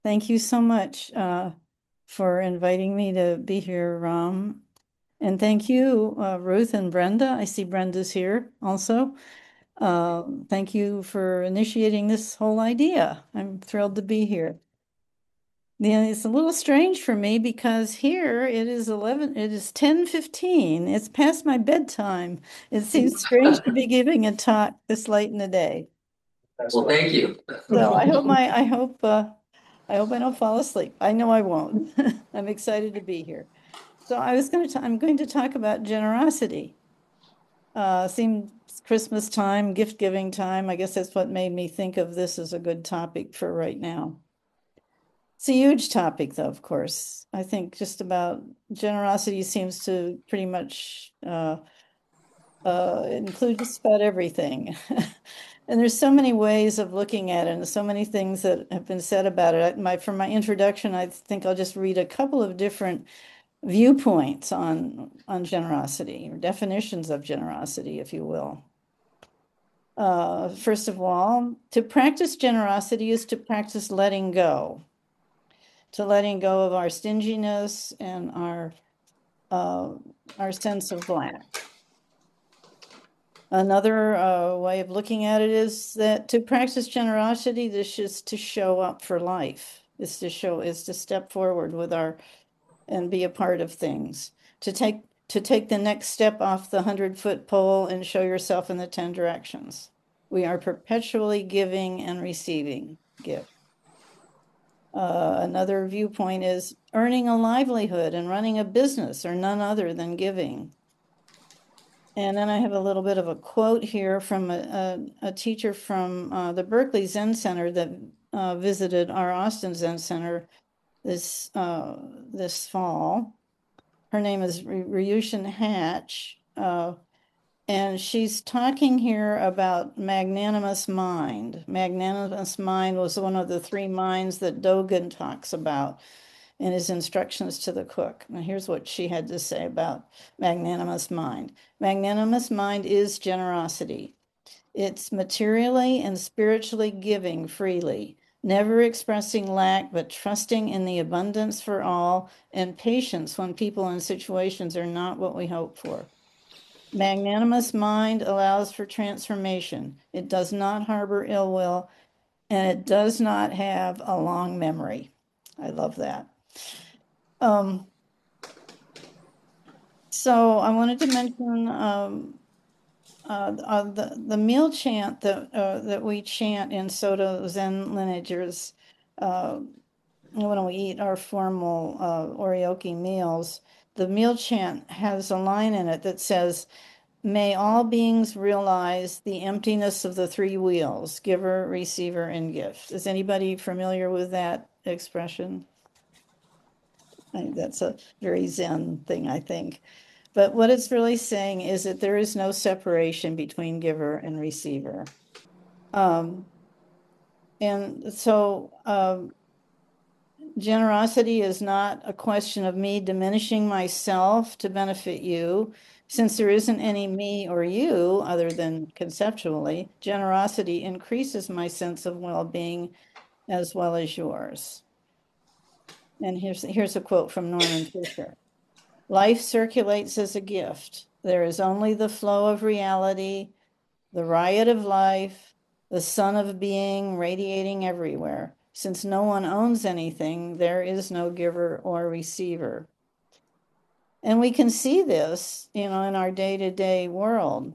Thank you so much for inviting me to be here, Ram. And thank you, Ruth and Brenda. I see Brenda's here also. Thank you for initiating this whole idea. I'm thrilled to be here. Yeah, it's a little strange for me because here it is 10:15. It's past my bedtime. It seems strange to be giving a talk this late in the day. Well, thank you. So I hope I don't fall asleep. I know I won't. I'm excited to be here. So I'm going to talk about generosity. Seems Christmas time, gift giving time. I guess that's what made me think of this as a good topic for right now. It's a huge topic, though, of course. I think just about generosity seems to pretty much include just about everything. And there's so many ways of looking at it and so many things that have been said about it. For my introduction, I think I'll just read a couple of different viewpoints on generosity, or definitions of generosity, if you will. First of all, to practice generosity is to practice letting go, to letting go of our stinginess and uh, our sense of lack. Another way of looking at it is that to practice generosity, this is to show up for life, is to step forward with our and be a part of things, to take the next step off the 100-foot pole and show yourself in the 10 directions. We are perpetually giving and receiving gift. Another viewpoint is earning a livelihood and running a business are none other than giving. And then I have a little bit of a quote here from a teacher from the Berkeley Zen Center that visited our Austin Zen Center this fall. Her name is Ryushin Hatch, and she's talking here about magnanimous mind. Magnanimous mind was one of the three minds that Dogen talks about in his instructions to the cook. Now, here's what she had to say about magnanimous mind. Magnanimous mind is generosity. It's materially and spiritually giving freely, never expressing lack, but trusting in the abundance for all and patience when people and situations are not what we hope for. Magnanimous mind allows for transformation. It does not harbor ill will, and it does not have a long memory. I love that. Um, so I wanted to mention the meal chant that we chant in Soto Zen lineages uh, when we eat our formal oryoki meals. The meal chant has a line in it that says, "May all beings realize the emptiness of the three wheels: giver, receiver, and gift." Is anybody familiar with that expression? That's a very Zen thing, I think. But what it's really saying is that there is no separation between giver and receiver. Um, and so generosity is not a question of me diminishing myself to benefit you. Since there isn't any me or you other than conceptually, generosity increases my sense of well-being as well as yours. And here's a quote from Norman Fisher. Life circulates as a gift. There is only the flow of reality, the riot of life, the sun of being radiating everywhere. Since no one owns anything, there is no giver or receiver. And we can see this, in our day-to-day world.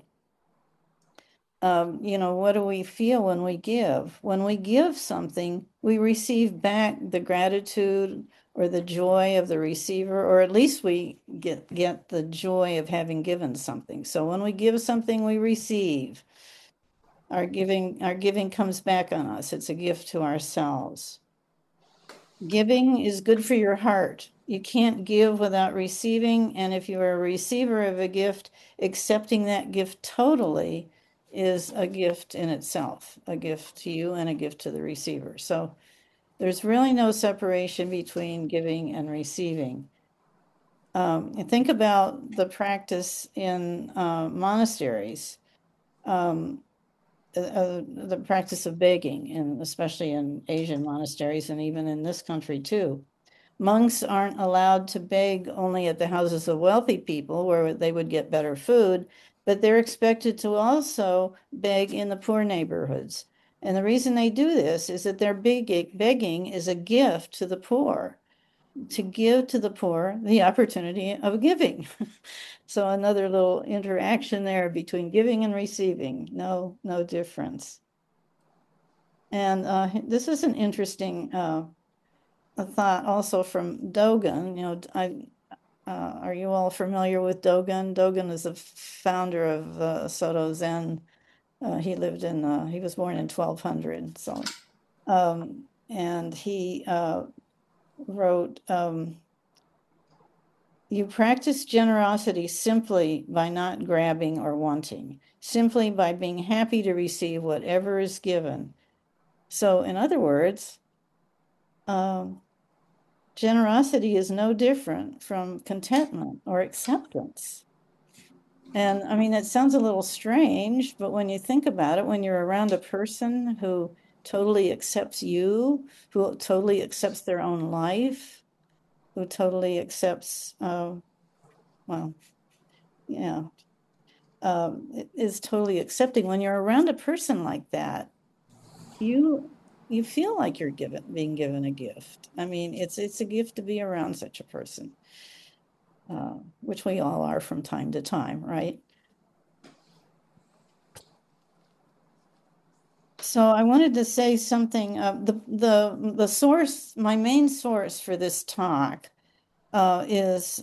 What do we feel when we give? When we give something, we receive back the gratitude or the joy of the receiver, or at least we get the joy of having given something. So when we give something, we receive. Our giving comes back on us. It's a gift to ourselves. Giving is good for your heart. You can't give without receiving, and if you are a receiver of a gift, accepting that gift totally is a gift in itself, a gift to you and a gift to the receiver. So there's really no separation between giving and receiving. And think about the practice in monasteries. Um, the practice of begging, and especially in Asian monasteries and even in this country too. Monks aren't allowed to beg only at the houses of wealthy people where they would get better food, but they're expected to also beg in the poor neighborhoods. And the reason they do this is that their begging is a gift to the poor, to give to the poor the opportunity of giving. So another little interaction there between giving and receiving, no difference. And this is an interesting a thought also from Dogen. Are you all familiar with Dogen? Dogen is the founder of Soto Zen. He was born in 1200. So, and he wrote, you practice generosity simply by not grabbing or wanting, simply by being happy to receive whatever is given. So, in other words, generosity is no different from contentment or acceptance. And I mean, it sounds a little strange, but when you think about it, when you're around a person who totally accepts you, who totally accepts their own life, who totally accepts, well, yeah, is totally accepting. When you're around a person like that, you feel like you're being given a gift. I mean, it's a gift to be around such a person, which we all are from time to time, right? So I wanted to say something. The source, my main source for this talk, is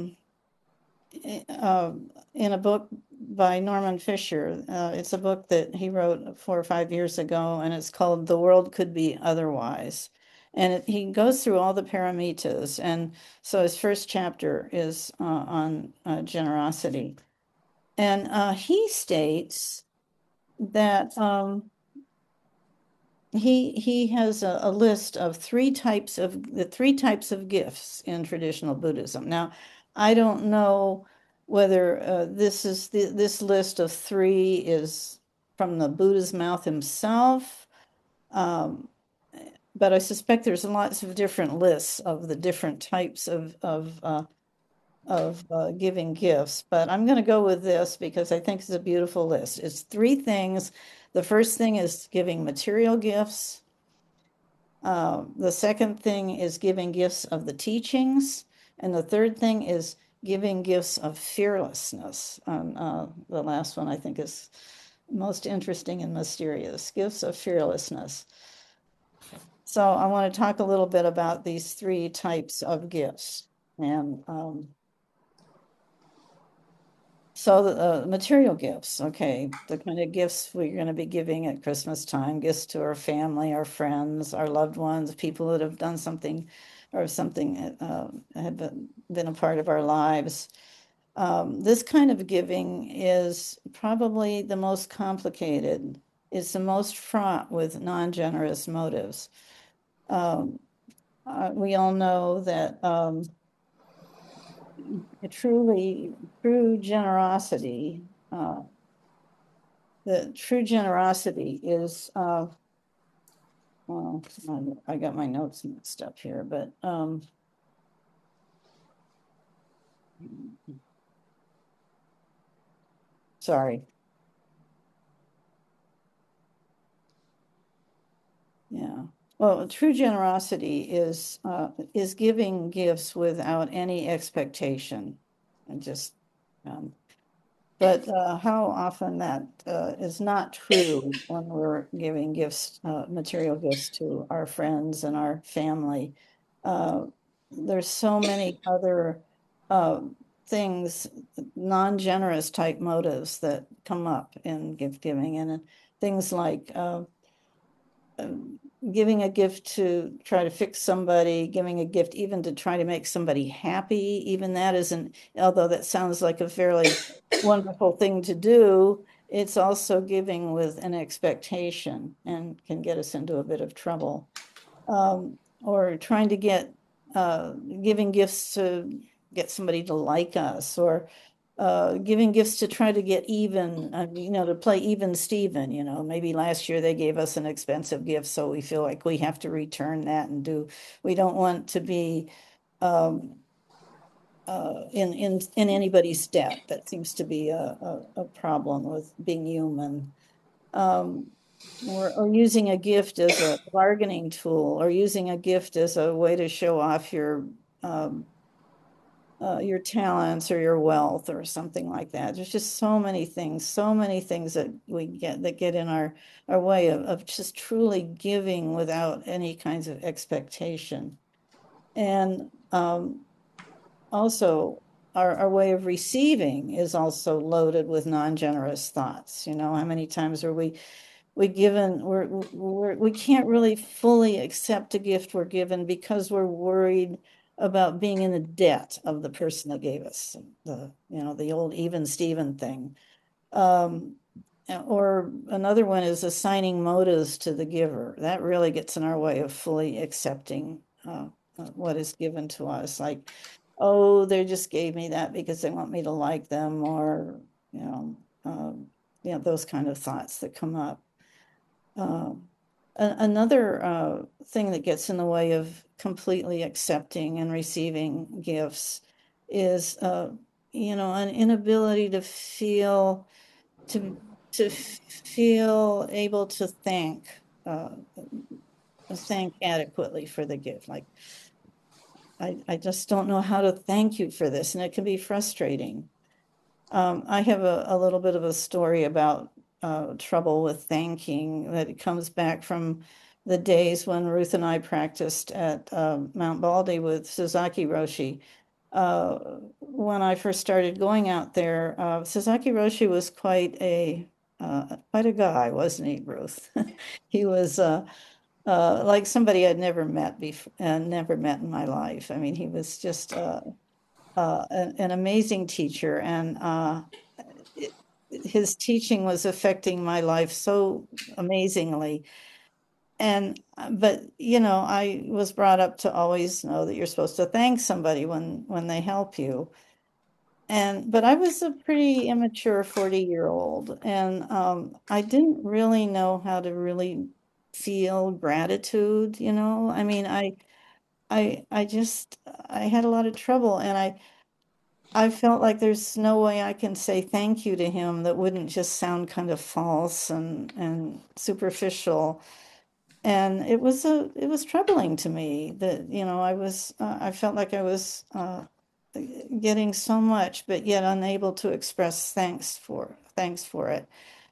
in a book by Norman Fisher. It's a book that he wrote 4 or 5 years ago, and it's called "The World Could Be Otherwise." And he goes through all the paramitas. And so his first chapter is on generosity. And he states that he has a list of the three types of gifts in traditional Buddhism. Now, I don't know whether this list of three is from the Buddha's mouth himself, but I suspect there's lots of different lists of the different types of giving gifts. But I'm going to go with this because I think it's a beautiful list. It's three things. The first thing is giving material gifts. The second thing is giving gifts of the teachings. And the third thing is giving gifts of fearlessness. The last one I think is most interesting and mysterious, gifts of fearlessness. So I want to talk a little bit about these three types of gifts. And so the material gifts, okay, the kind of gifts we're going to be giving at Christmas time, gifts to our family, our friends, our loved ones, people that have done something or something had been a part of our lives. This kind of giving is probably the most complicated. It's the most fraught with non-generous motives. We all know that true generosity, the true generosity is, well, I got my notes mixed up here, but sorry. Yeah. Well, true generosity is giving gifts without any expectation, and just but how often that is not true when we're giving gifts, material gifts to our friends and our family. There's so many other things, non-generous type motives that come up in gift giving, and things like giving a gift to try to fix somebody, giving a gift even to try to make somebody happy, even that isn't, although that sounds like a fairly wonderful thing to do, it's also giving with an expectation and can get us into a bit of trouble. Or trying to giving gifts to get somebody to like us, or giving gifts to try to get even, to play even Steven, maybe last year they gave us an expensive gift, so we feel like we have to return that we don't want to be in anybody's debt. That seems to be a problem with being human. Or using a gift as a bargaining tool, or using a gift as a way to show off your talents or your wealth or something like that. There's just so many things that get in our way of just truly giving without any kinds of expectation. And also our way of receiving is also loaded with non-generous thoughts. How many times are we given we can't really fully accept a gift we're given because we're worried about being in the debt of the person that gave us the old even Steven thing. Or another one is assigning motives to the giver. That really gets in our way of fully accepting what is given to us. Like, oh, they just gave me that because they want me to like them, or those kind of thoughts that come up. Another thing that gets in the way of completely accepting and receiving gifts is, an inability to feel able to thank adequately for the gift. Like, I just don't know how to thank you for this, and it can be frustrating. I have a little bit of a story about trouble with thanking that comes back from the days when Ruth and I practiced at Mount Baldy with Sasaki Roshi. When I first started going out there, Sasaki Roshi was quite a guy, wasn't he, Ruth? He was like somebody I'd never met before, never met in my life. I mean, he was just an amazing teacher, and his teaching was affecting my life so amazingly. But I was brought up to always know that you're supposed to thank somebody when they help you. But I was a pretty immature 40-year-old, and I didn't really know how to really feel gratitude. I mean, I had a lot of trouble, and I felt like there's no way I can say thank you to him that wouldn't just sound kind of false and superficial. And it was troubling to me that, I felt like I was getting so much, but yet unable to express thanks for it.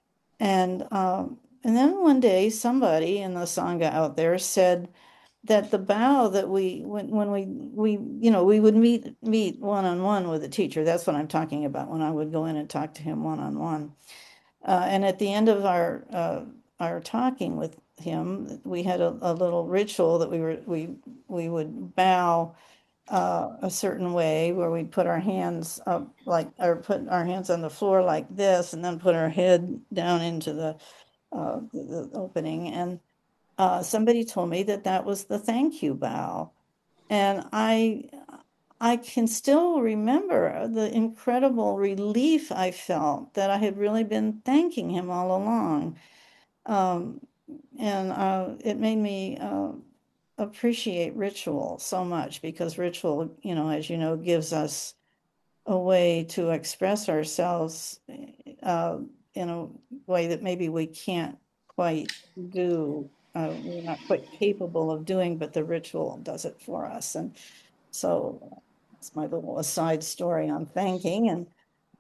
And then one day somebody in the Sangha out there said that the bow that when we would meet one-on-one with a teacher. That's what I'm talking about, when I would go in and talk to him one-on-one. And at the end of our talking with him, we had a little ritual that we would bow a certain way, where we'd put our hands up or put our hands on the floor like this, and then put our head down into the opening. And somebody told me that was the thank you bow. And I can still remember the incredible relief I felt that I had really been thanking him all along. Um, and it made me appreciate ritual so much, because ritual, as you know, gives us a way to express ourselves in a way that maybe we can't quite do. We're not quite capable of doing, but the ritual does it for us. And so that's my little aside story on thanking. And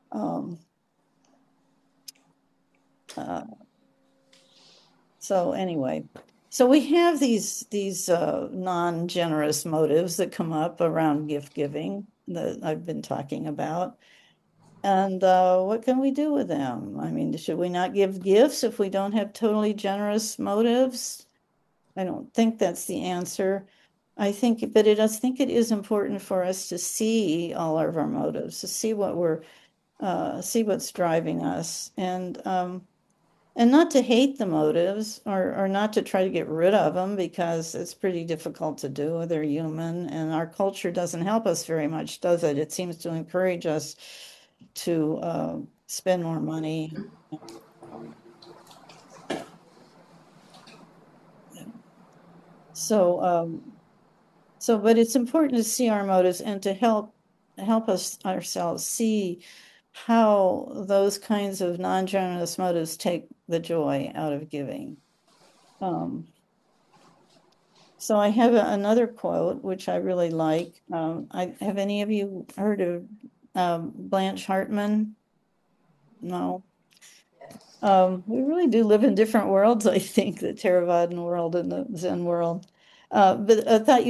so anyway, so we have these non-generous motives that come up around gift giving that I've been talking about. And what can we do with them? I mean, should we not give gifts if we don't have totally generous motives? I don't think that's the answer. I think it is important for us to see all of our motives, to see see what's driving us, and not to hate the motives, or not to try to get rid of them, because it's pretty difficult to do. They're human, and our culture doesn't help us very much, does it? It seems to encourage us to spend more money. So, but it's important to see our motives and to help us ourselves see how those kinds of non-generous motives take the joy out of giving. So I have another quote, which I really like. Have any of you heard of Blanche Hartman? No. We really do live in different worlds, I think, the Theravadan world and the Zen world. But I thought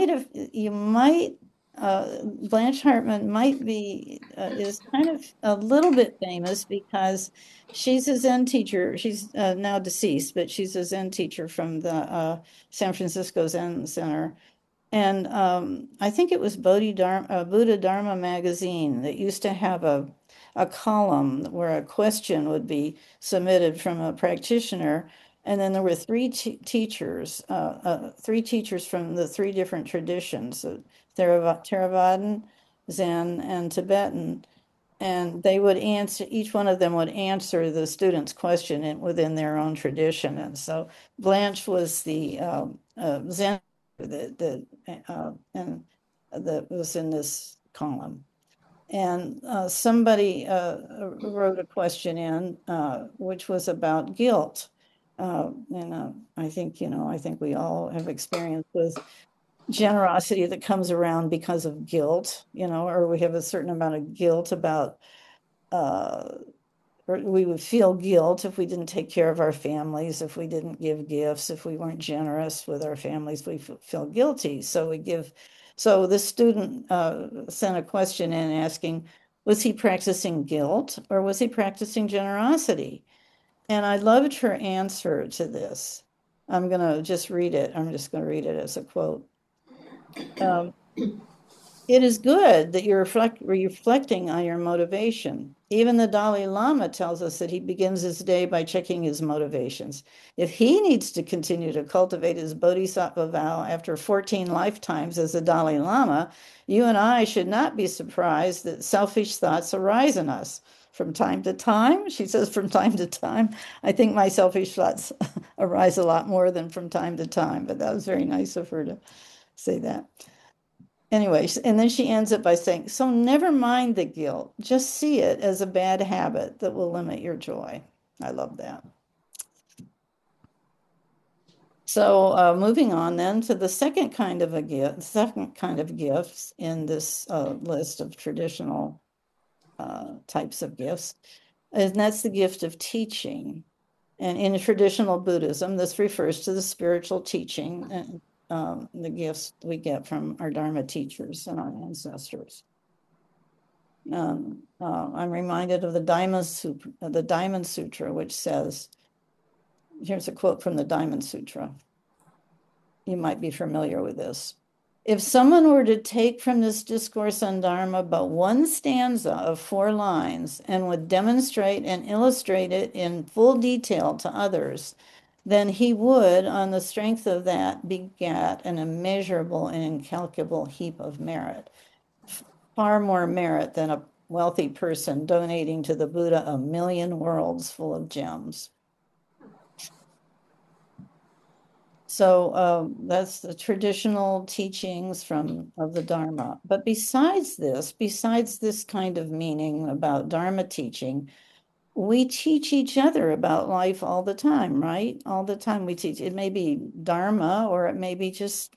Blanche Hartman might be, is kind of a little bit famous because she's a Zen teacher. She's now deceased, but she's a Zen teacher from the San Francisco Zen Center. And I think it was Buddha Dharma magazine that used to have a column where a question would be submitted from a practitioner. And then there were teachers from the three different traditions, Theravadan, Zen, and Tibetan. And they would answer, each one of them would answer the student's question within their own tradition. And so Blanche was the Zen that was in this column. And somebody wrote a question in which was about guilt. And I think, I think we all have experience with generosity that comes around because of guilt, or we have a certain amount of guilt about or we would feel guilt if we didn't take care of our families, if we didn't give gifts, if we weren't generous with our families, we feel guilty. So so this student sent a question in asking, was he practicing guilt or was he practicing generosity? And I loved her answer to this. I'm going to just read it. I'm just going to read it as a quote. It is good that you're reflecting on your motivation. Even the Dalai Lama tells us that he begins his day by checking his motivations. If he needs to continue to cultivate his bodhisattva vow after 14 lifetimes as a Dalai Lama, you and I should not be surprised that selfish thoughts arise in us. From time to time, she says, from time to time. I think my selfish thoughts arise a lot more than from time to time, but that was very nice of her to say that. Anyways, and then she ends it by saying, so never mind the guilt, just see it as a bad habit that will limit your joy. I love that. So moving on then to the second kind of gifts in this list of traditional types of gifts, and that's the gift of teaching. And in traditional Buddhism, this refers to the spiritual teaching and the gifts we get from our Dharma teachers and our ancestors. I'm reminded of the Diamond Sutra, which says, here's a quote from the Diamond Sutra. You might be familiar with this. If someone were to take from this discourse on Dharma but one stanza of 4 lines and would demonstrate and illustrate it in full detail to others, then he would, on the strength of that, beget an immeasurable and incalculable heap of merit. Far more merit than a wealthy person donating to the Buddha 1,000,000 worlds full of gems. So that's the traditional teachings of the Dharma. But besides this kind of meaning about Dharma teaching, we teach each other about life all the time, right? All the time we teach. It may be Dharma or it may be just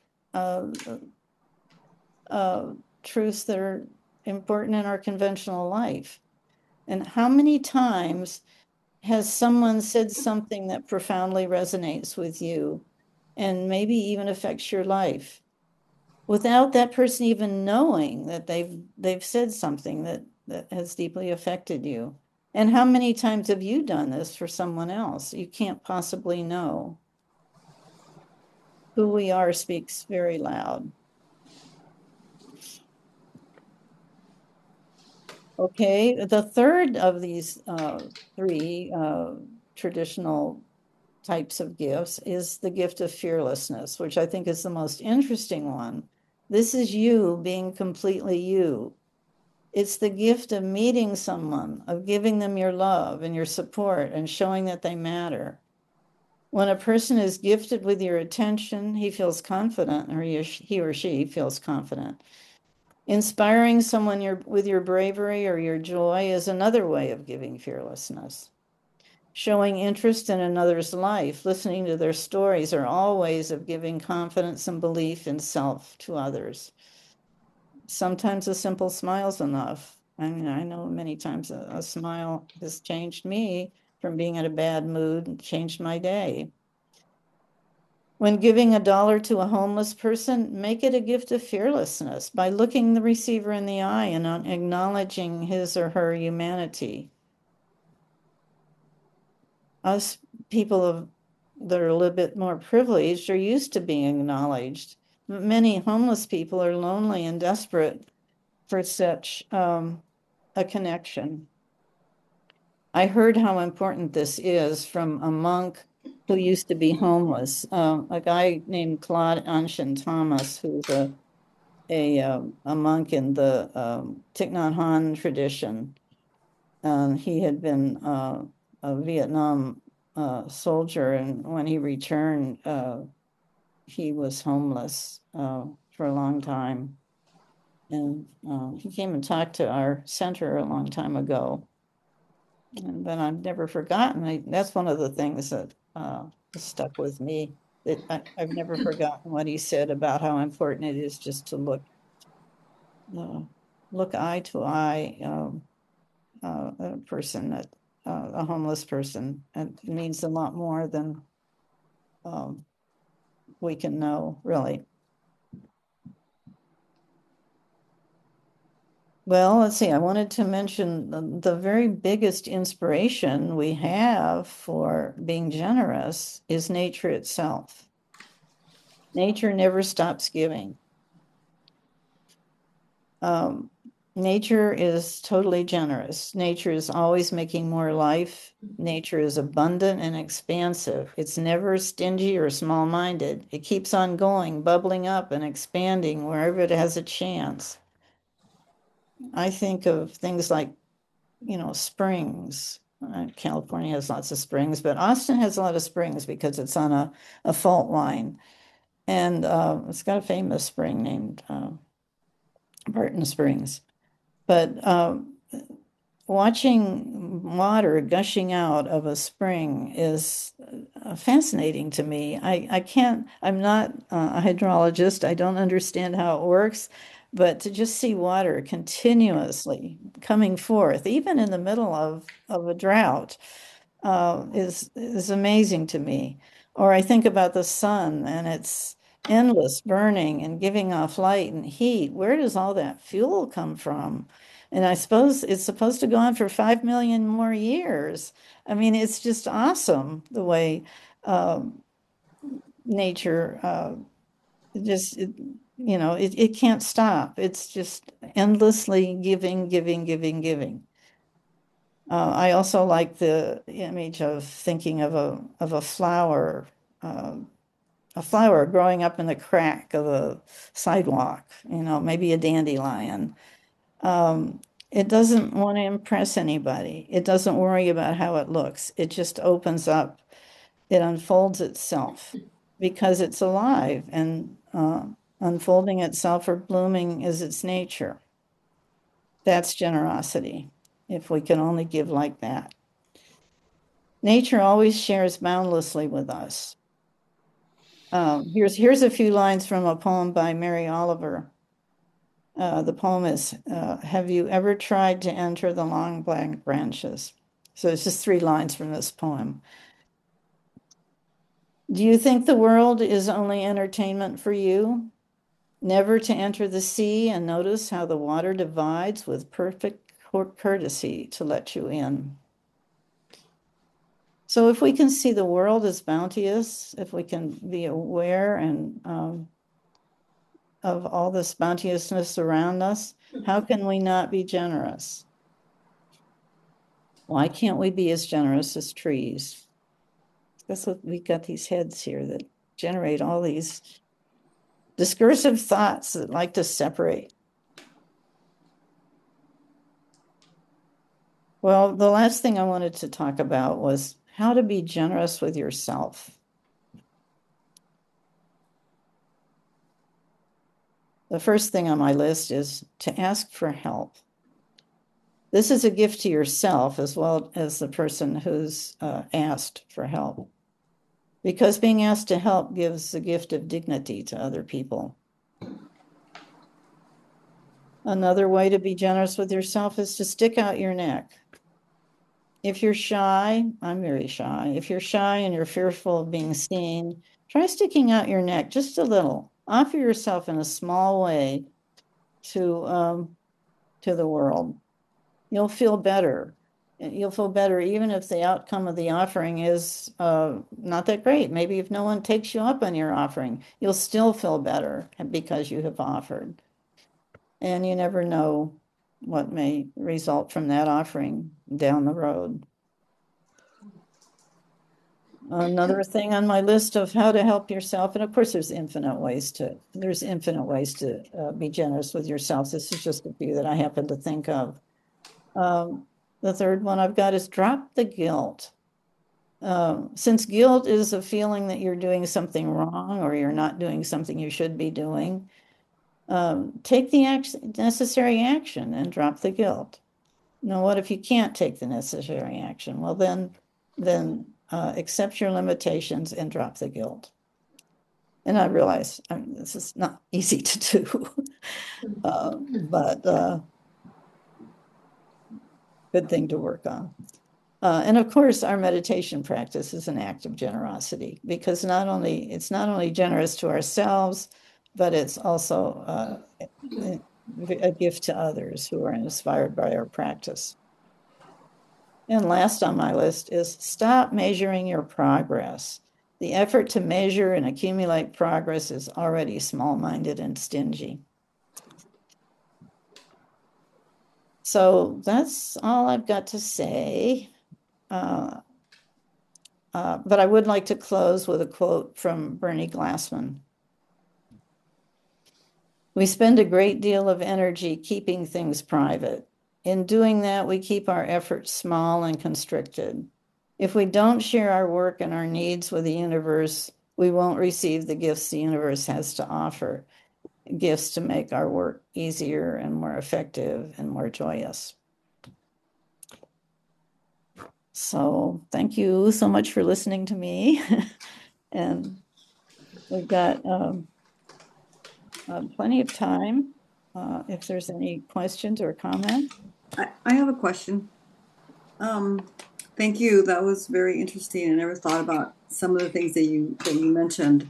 truths that are important in our conventional life. And how many times has someone said something that profoundly resonates with you and maybe even affects your life without that person even knowing that they've said something that has deeply affected you? And how many times have you done this for someone else? You can't possibly know. Who we are speaks very loud. Okay, the third of these 3 traditional types of gifts is the gift of fearlessness, which I think is the most interesting one. This is you being completely you. It's the gift of meeting someone, of giving them your love and your support and showing that they matter. When a person is gifted with your attention, he feels confident, or he or she feels confident. Inspiring someone with your bravery or your joy is another way of giving fearlessness. Showing interest in another's life, listening to their stories are all ways of giving confidence and belief in self to others. Sometimes a simple smile's enough. I mean, I know many times a smile has changed me from being in a bad mood and changed my day. When giving $1 to a homeless person, make it a gift of fearlessness by looking the receiver in the eye and acknowledging his or her humanity. Us people that are a little bit more privileged are used to being acknowledged. Many homeless people are lonely and desperate for such a connection. I heard how important this is from a monk who used to be homeless, a guy named Claude Anshin Thomas, who's a monk in the Thich Nhat Hanh tradition. He had been a Vietnam soldier, and when he returned, he was homeless for a long time. And he came and talked to our center a long time ago. And then I've never forgotten. That's one of the things that stuck with me. That I've never forgotten what he said about how important it is just to look eye to eye a person that a homeless person, and it means a lot more than we can know, really. Well, let's see. I wanted to mention the very biggest inspiration we have for being generous is nature itself. Nature never stops giving. Nature is totally generous. Nature is always making more life. Nature is abundant and expansive. It's never stingy or small-minded. It keeps on going, bubbling up and expanding wherever it has a chance. I think of things like, springs. California has lots of springs, but Austin has a lot of springs because it's on a fault line. And it's got a famous spring named Barton Springs. But watching water gushing out of a spring is fascinating to me. I'm not a hydrologist. I don't understand how it works, but to just see water continuously coming forth, even in the middle of a drought, is amazing to me. Or I think about the sun and it's endless burning and giving off light and heat. Where does all that fuel come from? And I suppose it's supposed to go on for 5 million more years. I mean, it's just awesome the way nature just, it can't stop. It's just endlessly giving, giving, giving, giving. I also like the image of thinking of a flower growing up in the crack of a sidewalk, maybe a dandelion. It doesn't want to impress anybody. It doesn't worry about how it looks. It just opens up. It unfolds itself because it's alive and unfolding itself or blooming is its nature. That's generosity, if we can only give like that. Nature always shares boundlessly with us. Here's a few lines from a poem by Mary Oliver. The poem is, have you ever tried to enter the long black branches? So it's just 3 lines from this poem. Do you think the world is only entertainment for you? Never to enter the sea and notice how the water divides with perfect courtesy to let you in. So if we can see the world as bounteous, if we can be aware and of all this bounteousness around us, how can we not be generous? Why can't we be as generous as trees? That's what we got these heads here that generate all these discursive thoughts that like to separate. Well, the last thing I wanted to talk about was how to be generous with yourself. The first thing on my list is to ask for help. This is a gift to yourself as well as the person who's asked for help. Because being asked to help gives the gift of dignity to other people. Another way to be generous with yourself is to stick out your neck. If you're shy, I'm very shy. If you're shy and you're fearful of being seen, try sticking out your neck just a little. Offer yourself in a small way to the world. You'll feel better. You'll feel better even if the outcome of the offering is not that great. Maybe if no one takes you up on your offering, you'll still feel better because you have offered. And you never know what may result from that offering down the road. Another thing on my list of how to help yourself, and of course there's infinite ways to be generous with yourself. This is just a few that I happen to think of. The third one I've got is drop the guilt. Since guilt is a feeling that you're doing something wrong or you're not doing something you should be doing, take the necessary action and drop the guilt. Now, what if you can't take the necessary action? Well, then accept your limitations and drop the guilt. And I realize this is not easy to do, but good thing to work on. And of course, our meditation practice is an act of generosity because it's not only generous to ourselves, but it's also a gift to others who are inspired by our practice. And last on my list is stop measuring your progress. The effort to measure and accumulate progress is already small-minded and stingy. So that's all I've got to say. But I would like to close with a quote from Bernie Glassman. We spend a great deal of energy keeping things private. In doing that, we keep our efforts small and constricted. If we don't share our work and our needs with the universe, we won't receive the gifts the universe has to offer, gifts to make our work easier and more effective and more joyous. So thank you so much for listening to me. And we've got plenty of time if there's any questions or comments. I have a question. Thank you. That was very interesting. I never thought about some of the things that you mentioned.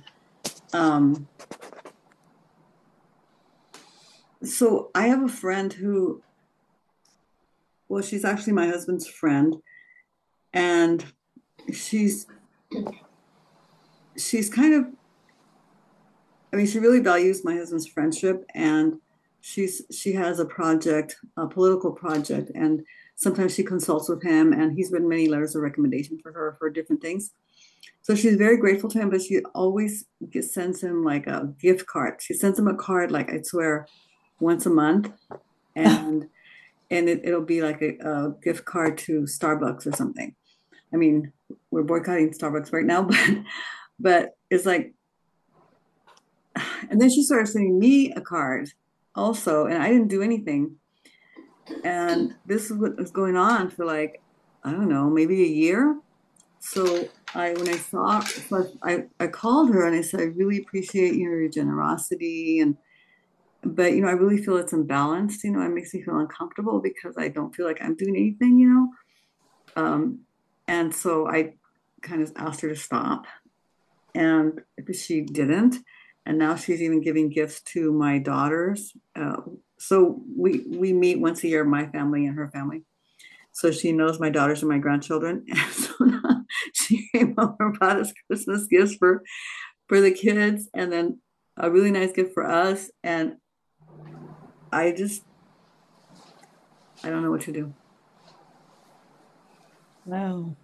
So I have a friend who, well, she's actually my husband's friend, and she's kind of, I mean, she really values my husband's friendship, and she has a project, a political project, and sometimes she consults with him, and he's written many letters of recommendation for her for different things. So she's very grateful to him, but she always sends him like a gift card. She sends him a card, like I swear, once a month, and it'll be like a gift card to Starbucks or something. I mean, we're boycotting Starbucks right now, but it's like, and then she started sending me a card also, and I didn't do anything. And this is what was going on for like, I don't know, maybe a year. So when I saw, so I called her and I said, I really appreciate your generosity, but I really feel it's imbalanced. It makes me feel uncomfortable because I don't feel like I'm doing anything. And so I kind of asked her to stop, and she didn't. And now she's even giving gifts to my daughters. So we meet once a year, my family and her family. So she knows my daughters and my grandchildren. And so now she came over, bought us Christmas gifts for the kids, and then a really nice gift for us. And I don't know what to do. Wow.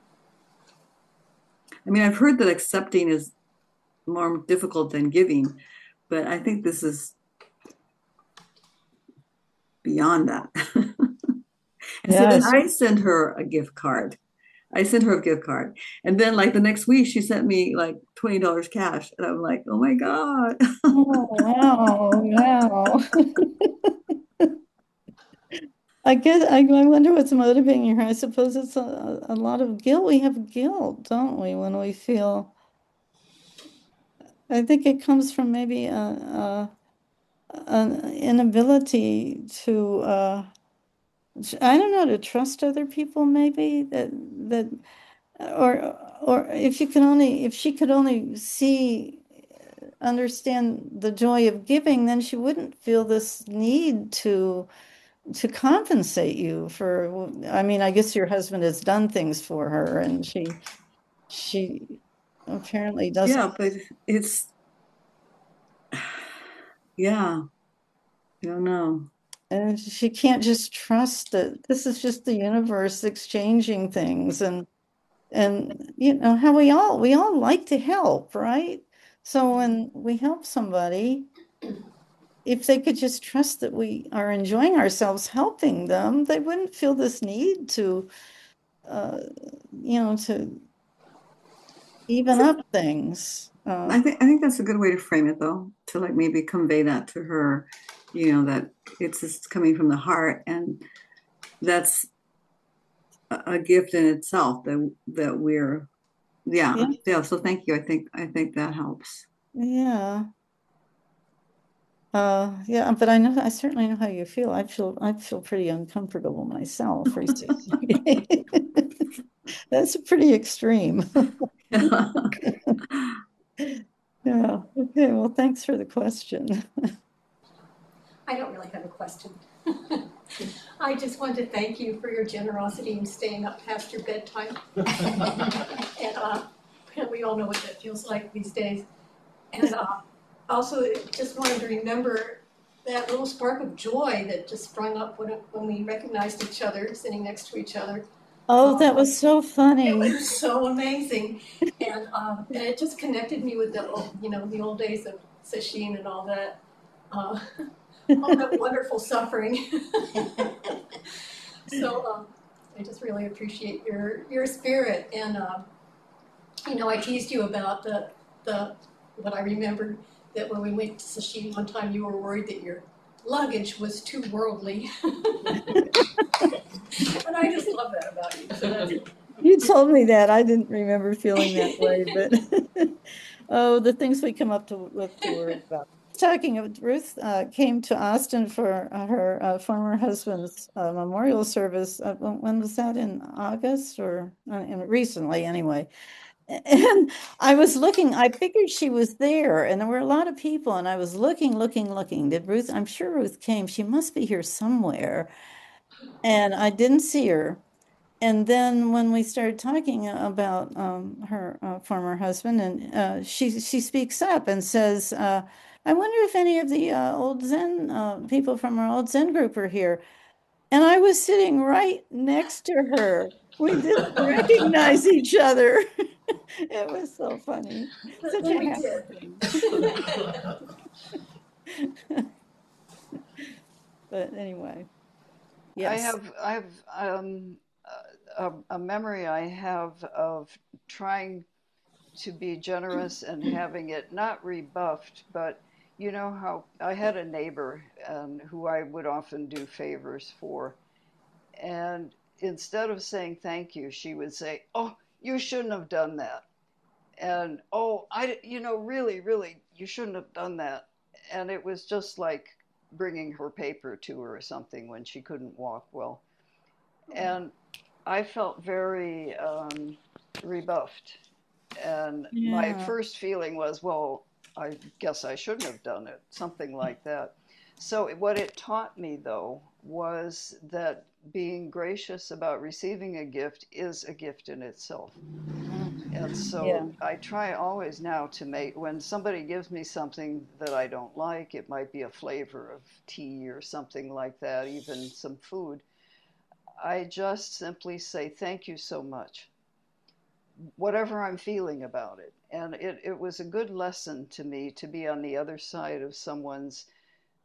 I mean, I've heard that accepting is more difficult than giving, but I think this is beyond that. And so then Yes. I sent her a gift card. I sent her a gift card. And then like the next week she sent me like $20 cash. And I'm like, oh my God. Oh, wow, wow. I wonder what's motivating her. I suppose it's a lot of guilt. We have guilt, don't we, when we feel, I think it comes from maybe an inability to, I don't know, to trust other people, maybe that, or if she could only understand the joy of giving, then she wouldn't feel this need to compensate you for, I mean, I guess your husband has done things for her and she apparently doesn't, Yeah, but it's, yeah, I don't know. and she can't just trust that this is just the universe exchanging things and you know how we all like to help, right? So when we help somebody, if they could just trust that we are enjoying ourselves helping them, they wouldn't feel this need to uh, to even up things. I think that's a good way to frame it though, to like maybe convey that to her, that it's just coming from the heart, and that's a gift in itself that we're, yeah, Yeah, yeah. So thank you. I think that helps. yeah. Yeah, but I certainly know how you feel. I feel pretty uncomfortable myself recently. That's pretty extreme. Yeah. Okay. Well, thanks for the question. I don't really have a question. I just wanted to thank you for your generosity in staying up past your bedtime. And we all know what that feels like these days. And also, just wanted to remember that little spark of joy that just sprung up when we recognized each other, sitting next to each other. Oh, that was so It funny. was so amazing, and it just connected me with the old days of sashimi and all that. Uh, all that wonderful suffering. So I just really appreciate your spirit, and I teased you about the what I remembered, that when we went to Sashimi one time, you were worried that your luggage was too worldly, and I just love that about you. So that's You told me that. I didn't remember feeling that way, but oh, the things we come up with to worry about. Talking of Ruth came to Austin for her former husband's memorial service. When was that? In August or recently, anyway. And I was looking, I figured she was there, and there were a lot of people, and I was looking. Did Ruth? I'm sure Ruth came. She must be here somewhere. And I didn't see her. And then when we started talking about her former husband, and she speaks up and says, "I wonder if any of the old Zen people from our old Zen group are here." And I was sitting right next to her. We didn't recognize each other. It was so funny. Such well, a we happy did. thing. But anyway, I yes. have I have a memory I have of trying to be generous and having it not rebuffed, but you know how I had a neighbor who I would often do favors for, and instead of saying thank you, she would say, "Oh, you shouldn't have done that," and "Oh, really, really, you shouldn't have done that," and it was just like bringing her paper to her or something when she couldn't walk well. And I felt very rebuffed. And my Yeah. first feeling was, well, I guess I shouldn't have done it, something like that. So, what it taught me, though, was that being gracious about receiving a gift is a gift in itself. And Yeah. so I try always now to make, when somebody gives me something that I don't like, it might be a flavor of tea or something like that, even some food, I just simply say, thank you so much, whatever I'm feeling about it. And it was a good lesson to me to be on the other side of someone's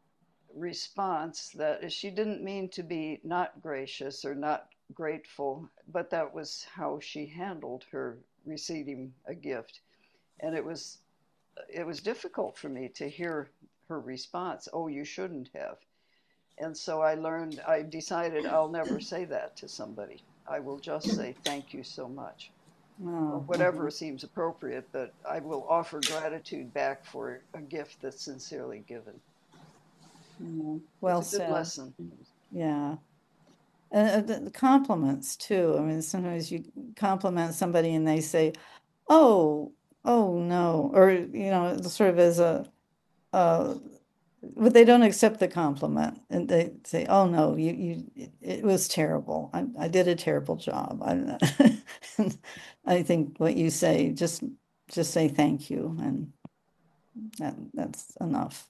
response that she didn't mean to be not gracious or not grateful, but that was how she handled her receiving a gift. And it was difficult for me to hear her response, "Oh, you shouldn't have." And so I decided I'll never say that to somebody. I will just say thank you so much, or Oh, whatever seems appropriate, but I will offer gratitude back for a gift that's sincerely given. yeah. Well It's a good said. lesson. Yeah. And the compliments too. I mean, sometimes you compliment somebody and they say, "Oh, oh no," or it's sort of as uh, but they don't accept the compliment and they say, "Oh no, it was terrible. I did a terrible job." And I think what you say, just say thank you, and that's enough.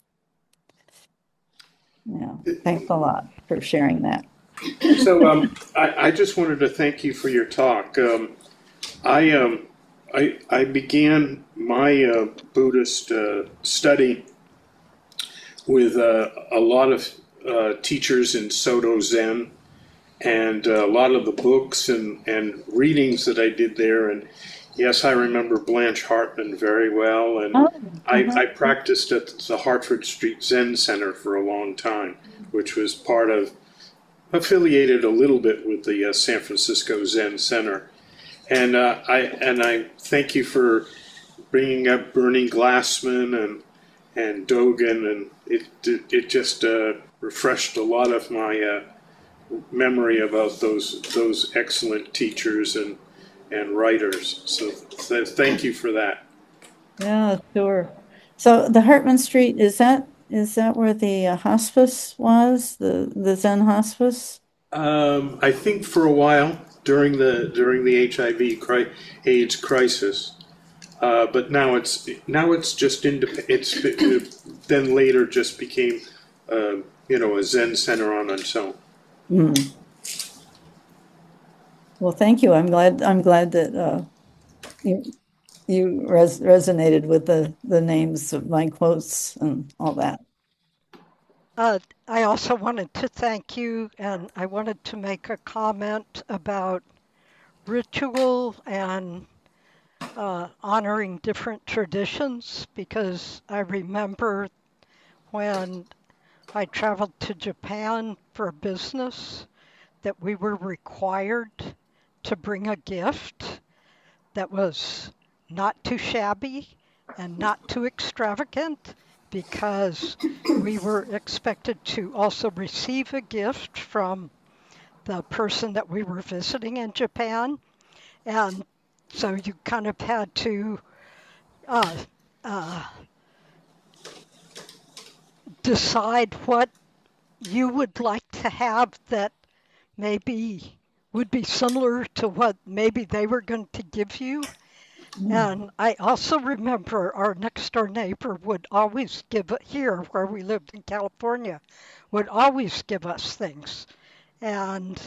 Yeah. Thanks a lot for sharing that. So I just wanted to thank you for your talk. I, um, I began my Buddhist study with a lot of teachers in Soto Zen and a lot of the books and readings that I did there. And yes, I remember Blanche Hartman very well. And Oh, I practiced at the Hartford Street Zen Center for a long time, which was affiliated a little bit with the San Francisco Zen Center. And I thank you for bringing up Bernie Glassman and Dogen, and it just refreshed a lot of my memory about those excellent teachers and writers. So thank you for that. yeah, sure. So the Hartman Street, is that where the hospice was, the Zen hospice? I think for a while during the HIV/AIDS crisis, but now it's just it's then later just became a Zen center on its own. Mm. Well, thank you. I'm glad that you resonated with the names of my quotes and all that. I also wanted to thank you, and I wanted to make a comment about ritual and honoring different traditions, because I remember when I traveled to Japan for business that we were required to bring a gift that was not too shabby and not too extravagant, because we were expected to also receive a gift from the person that we were visiting in Japan. And so you kind of had to uh, decide what you would like to have that maybe would be similar to what maybe they were going to give you. And I also remember our next door neighbor would always here where we lived in California, would always give us things. And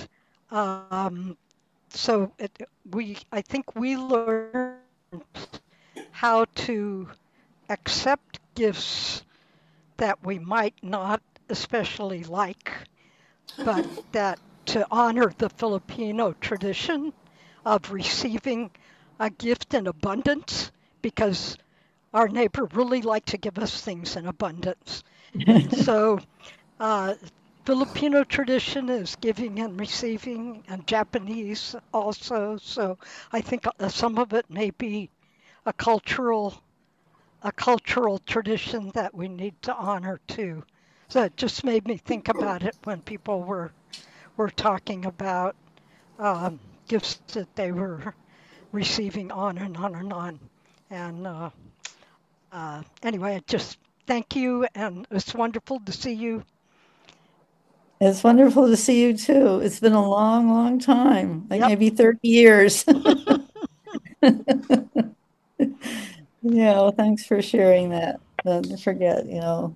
so I think we learned how to accept gifts that we might not especially like, but that to honor the Filipino tradition of receiving a gift in abundance, because our neighbor really liked to give us things in abundance. And so Filipino tradition is giving and receiving, and Japanese also. So I think some of it may be a cultural tradition that we need to honor too. So it just made me think about it when people were talking about gifts that they were receiving on and on and on. And anyway, just thank you, and it's wonderful to see you. It's wonderful to see you too. It's been a long, long time, like Yep. maybe 30 years. Yeah, well, thanks for sharing that. Don't forget,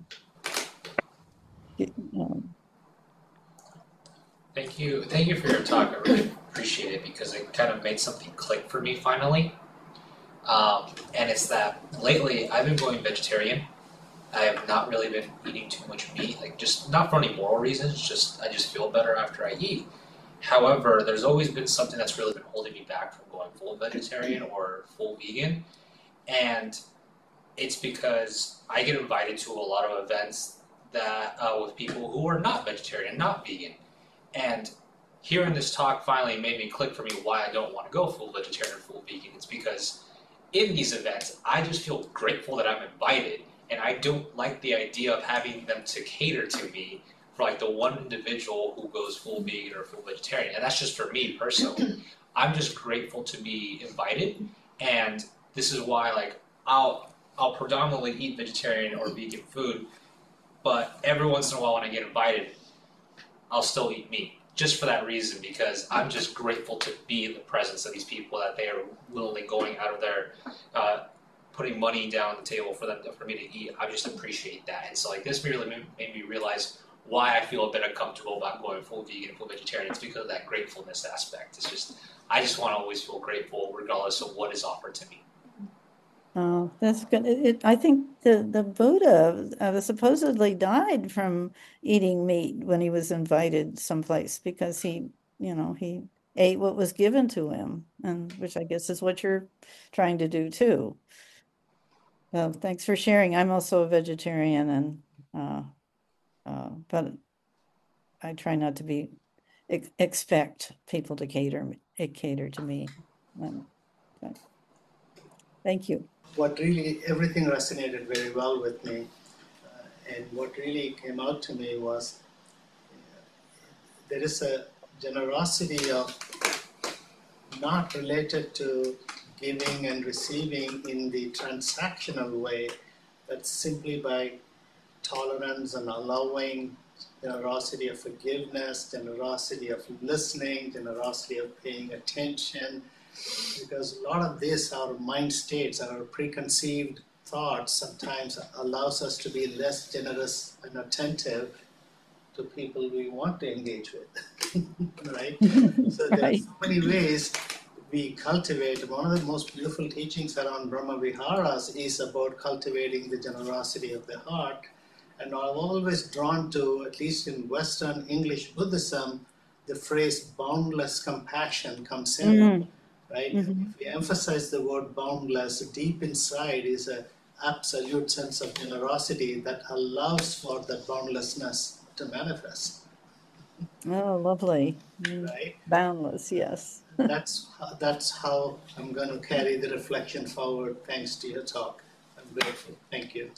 Thank you. Thank you for your talk. I really appreciate it because it kind of made something click for me finally. And it's that lately I've been going vegetarian. I have not really been eating too much meat, like just not for any moral reasons, just I just feel better after I eat. However, there's always been something that's really been holding me back from going full vegetarian or full vegan, and it's because I get invited to a lot of events that with people who are not vegetarian, not vegan, and hearing this talk finally made me click for me why I don't want to go full vegetarian or full vegan. It's because in these events, I just feel grateful that I'm invited, and I don't like the idea of having them to cater to me for like the one individual who goes full vegan or full vegetarian. And that's just for me personally. I'm just grateful to be invited, and this is why like I'll predominantly eat vegetarian or vegan food, but every once in a while when I get invited, I'll still eat meat. Just for that reason, because I'm just grateful to be in the presence of these people, that they are willingly going out of their putting money down on the table for me to eat. I just appreciate that, and so like this really made me realize why I feel a bit uncomfortable about going full vegan, full vegetarian. It's because of that gratefulness aspect. It's just I just want to always feel grateful, regardless of what is offered to me. Oh, that's good. I think the Buddha supposedly died from eating meat when he was invited someplace because he ate what was given to him, and which I guess is what you're trying to do too. Thanks for sharing. I'm also a vegetarian, and but I try not to be expect people to cater to me. But thank you. What really, everything resonated very well with me. And what really came out to me was there is a generosity of not related to giving and receiving in the transactional way, that's simply by tolerance and allowing, generosity of forgiveness, generosity of listening, generosity of paying attention, because a lot of this, our mind states, our preconceived thoughts sometimes allows us to be less generous and attentive to people we want to engage with, right? So there are Right. so many ways we cultivate. One of the most beautiful teachings around Brahma Viharas is about cultivating the generosity of the heart. And I've always drawn to, at least in Western English Buddhism, the phrase boundless compassion comes in. Mm, Right? mhm. If we emphasize the word boundless, deep inside is an absolute sense of generosity that allows for that boundlessness to manifest, Oh, lovely. right? Boundless, yes. That's how I'm going to carry the reflection forward. Thanks to your talk. I'm grateful. Thank you.